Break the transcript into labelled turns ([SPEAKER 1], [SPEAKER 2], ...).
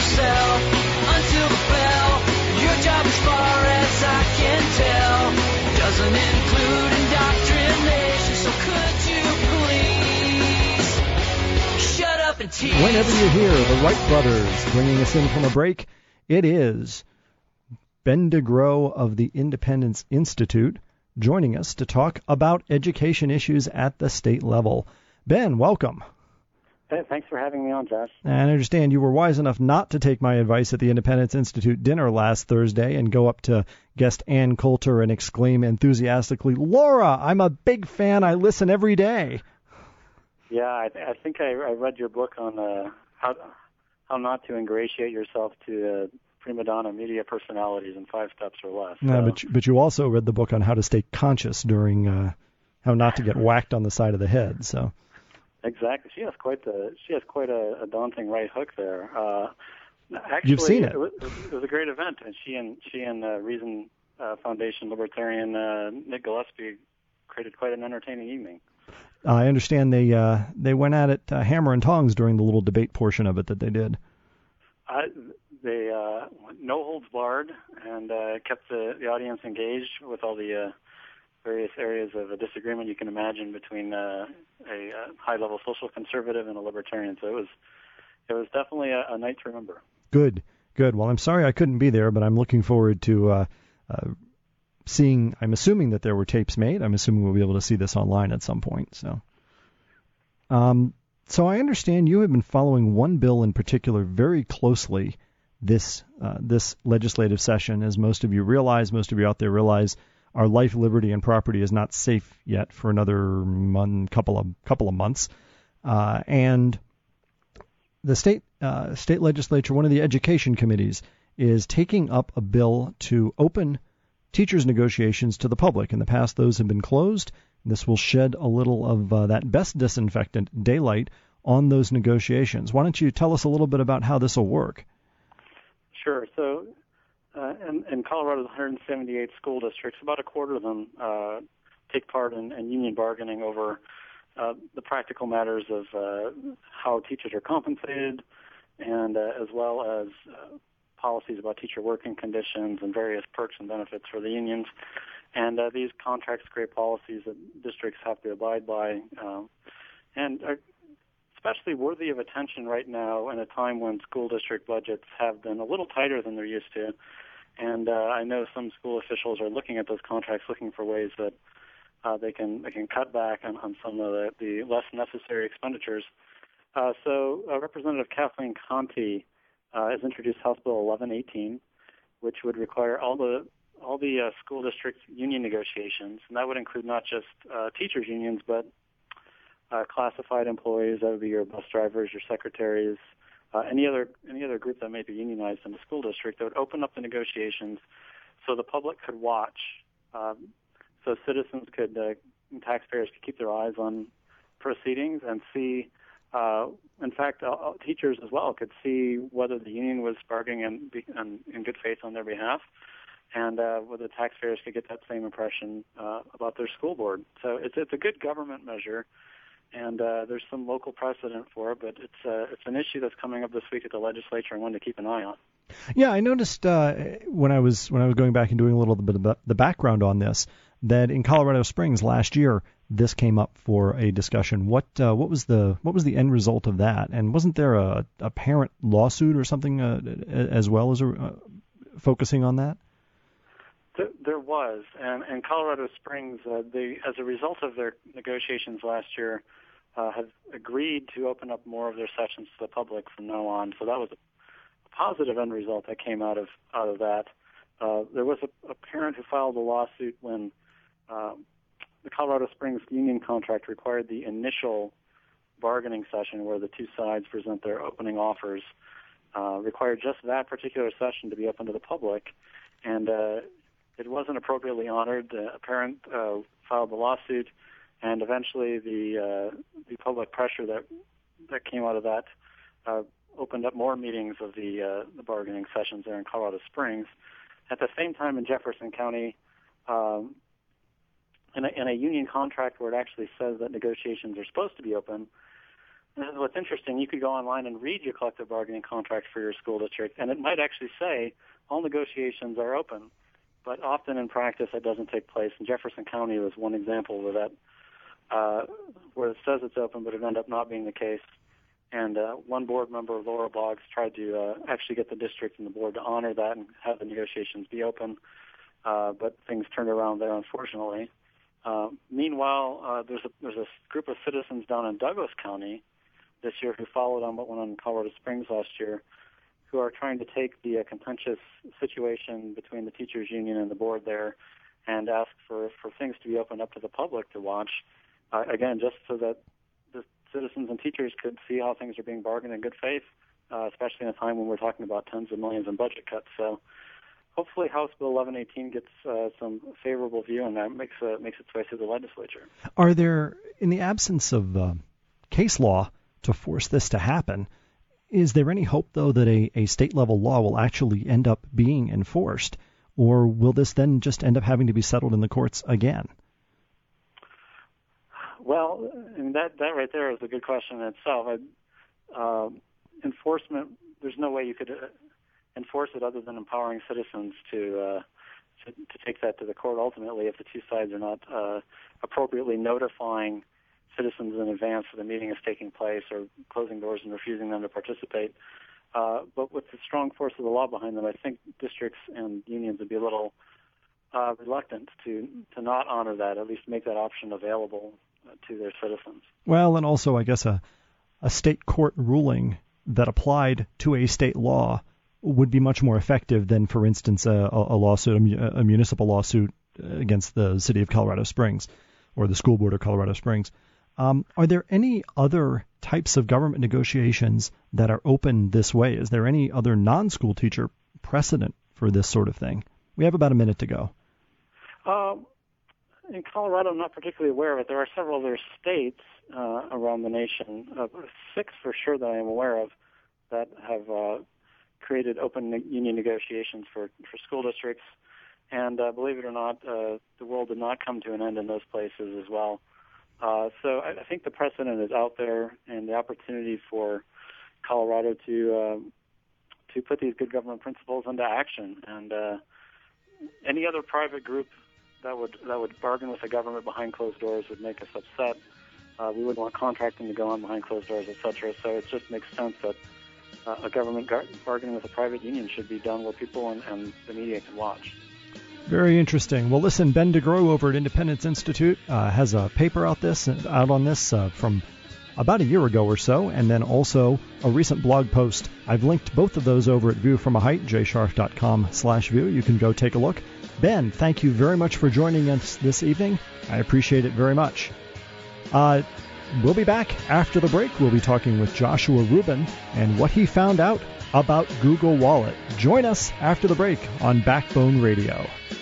[SPEAKER 1] yourself until the bell. Your job, as far as I can tell, doesn't include indoctrination. So could you please shut up and teach?
[SPEAKER 2] Whenever you hear the Wright brothers bringing us in from a break, it is Ben DeGrow of the Independence Institute joining us to talk about education issues at the state level. Ben, welcome.
[SPEAKER 3] Hey, thanks for having me on, Josh.
[SPEAKER 2] And I understand you were wise enough not to take my advice at the Independence Institute dinner last Thursday and go up to guest Ann Coulter and exclaim enthusiastically, "Laura, I'm a big fan. I listen every day."
[SPEAKER 3] Yeah, I think I read your book on how not to ingratiate yourself to prima donna media personalities in 5 steps or less.
[SPEAKER 2] No, but you also read the book on how to stay conscious during how not to get whacked on the side of the head. So
[SPEAKER 3] exactly, she has quite a daunting right hook there. Actually,
[SPEAKER 2] you've seen it.
[SPEAKER 3] It was a great event, and she and Reason Foundation libertarian Nick Gillespie created quite an entertaining evening.
[SPEAKER 2] I understand they went at it hammer and tongs during the little debate portion of it that they did.
[SPEAKER 3] They no holds barred and kept the audience engaged with all the various areas of a disagreement you can imagine between a high-level social conservative and a libertarian. So it was definitely a night to remember. Good.
[SPEAKER 2] Well, I'm sorry I couldn't be there, but I'm looking forward to seeing. I'm assuming that there were tapes made. I'm assuming we'll be able to see this online at some point. So I understand you have been following one bill in particular very closely this legislative session. As most of you out there realize, our life, liberty, and property is not safe yet for another couple of months. And the state legislature, one of the education committees, is taking up a bill to open teachers' negotiations to the public. In the past, those have been closed. This will shed a little of that best disinfectant, daylight, on those negotiations. Why don't you tell us a little bit about how this will work?
[SPEAKER 3] Sure. So in Colorado's 178 school districts, about a quarter of them take part in union bargaining over the practical matters of how teachers are compensated, and as well as policies about teacher working conditions and various perks and benefits for the unions. And these contracts create policies that districts have to abide by, and are especially worthy of attention right now in a time when school district budgets have been a little tighter than they're used to. And I know some school officials are looking at those contracts, looking for ways that they can cut back on some of the less necessary expenditures. So Representative Kathleen Conti has introduced House Bill 1118, which would require all the school district union negotiations, and that would include not just teachers' unions, but classified employees. That would be your bus drivers, your secretaries, any other group that may be unionized in the school district. That would open up the negotiations so the public could watch, so citizens could, taxpayers could keep their eyes on proceedings and see. In fact, teachers as well could see whether the union was bargaining in good faith on their behalf, and whether taxpayers could get that same impression about their school board. So it's a good government measure. And there's some local precedent for it, but it's an issue that's coming up this week at the legislature and one to keep an eye on.
[SPEAKER 2] Yeah, I noticed when I was going back and doing a little bit of the background on this, that in Colorado Springs last year this came up for a discussion. What was the end result of that? And wasn't there a parent lawsuit or something as well as focusing on that?
[SPEAKER 3] There was, and in Colorado Springs, as a result of their negotiations last year, have agreed to open up more of their sessions to the public from now on. So that was a positive end result that came out of that. There was a parent who filed a lawsuit when the Colorado Springs union contract required the initial bargaining session where the two sides present their opening offers, required just that particular session to be open to the public, and it wasn't appropriately honored. A parent filed the lawsuit, and eventually the public pressure that came out of that opened up more meetings of the bargaining sessions there in Colorado Springs. At the same time, in Jefferson County, in a union contract where it actually says that negotiations are supposed to be open, this is what's interesting. You could go online and read your collective bargaining contract for your school district, and it might actually say all negotiations are open. But often in practice, that doesn't take place. And Jefferson County was one example where where it says it's open, but it ended up not being the case. And one board member, Laura Boggs, tried to actually get the district and the board to honor that and have the negotiations be open. But things turned around there, unfortunately. Meanwhile, there's a group of citizens down in Douglas County this year who followed on what went on in Colorado Springs last year, who are trying to take the contentious situation between the teachers union and the board there and ask for things to be opened up to the public to watch, again, just so that the citizens and teachers could see how things are being bargained in good faith, especially in a time when we're talking about tens of millions in budget cuts. So hopefully House Bill 1118 gets some favorable view, and that makes its way through the legislature.
[SPEAKER 2] Are there, in the absence of case law to force this to happen, is there any hope, though, that a state-level law will actually end up being enforced, or will this then just end up having to be settled in the courts again?
[SPEAKER 3] Well, and that right there is a good question in itself. Enforcement, there's no way you could enforce it other than empowering citizens to take that to the court ultimately if the two sides are not appropriately notifying citizens in advance that the meeting is taking place or closing doors and refusing them to participate. But with the strong force of the law behind them, I think districts and unions would be a little reluctant to not honor that, at least make that option available to their citizens. Well,
[SPEAKER 2] and also, I guess, a state court ruling that applied to a state law would be much more effective than, for instance, a lawsuit, a municipal lawsuit against the city of Colorado Springs or the school board of Colorado Springs. Are there any other types of government negotiations that are open this way? Is there any other non-school teacher precedent for this sort of thing? We have about a minute to go.
[SPEAKER 3] In Colorado, I'm not particularly aware of it. There are several other states around the nation, 6 for sure that I am aware of, that have created open union negotiations for school districts. And believe it or not, the world did not come to an end in those places as well. So I think the precedent is out there, and the opportunity for Colorado to put these good government principles into action. And any other private group that would bargain with the government behind closed doors would make us upset. We wouldn't want contracting to go on behind closed doors, etc. So it just makes sense that a government bargaining with a private union should be done where people and the media can watch.
[SPEAKER 2] Very interesting. Well, listen, Ben DeGrow over at Independence Institute has a paper out on this from about a year ago or so, and then also a recent blog post. I've linked both of those over at View from a Height, jscharf.com/view. You can go take a look. Ben, thank you very much for joining us this evening. I appreciate it very much. We'll be back after the break. We'll be talking with Joshua Rubin and what he found out about Google Wallet. Join us after the break on Backbone Radio.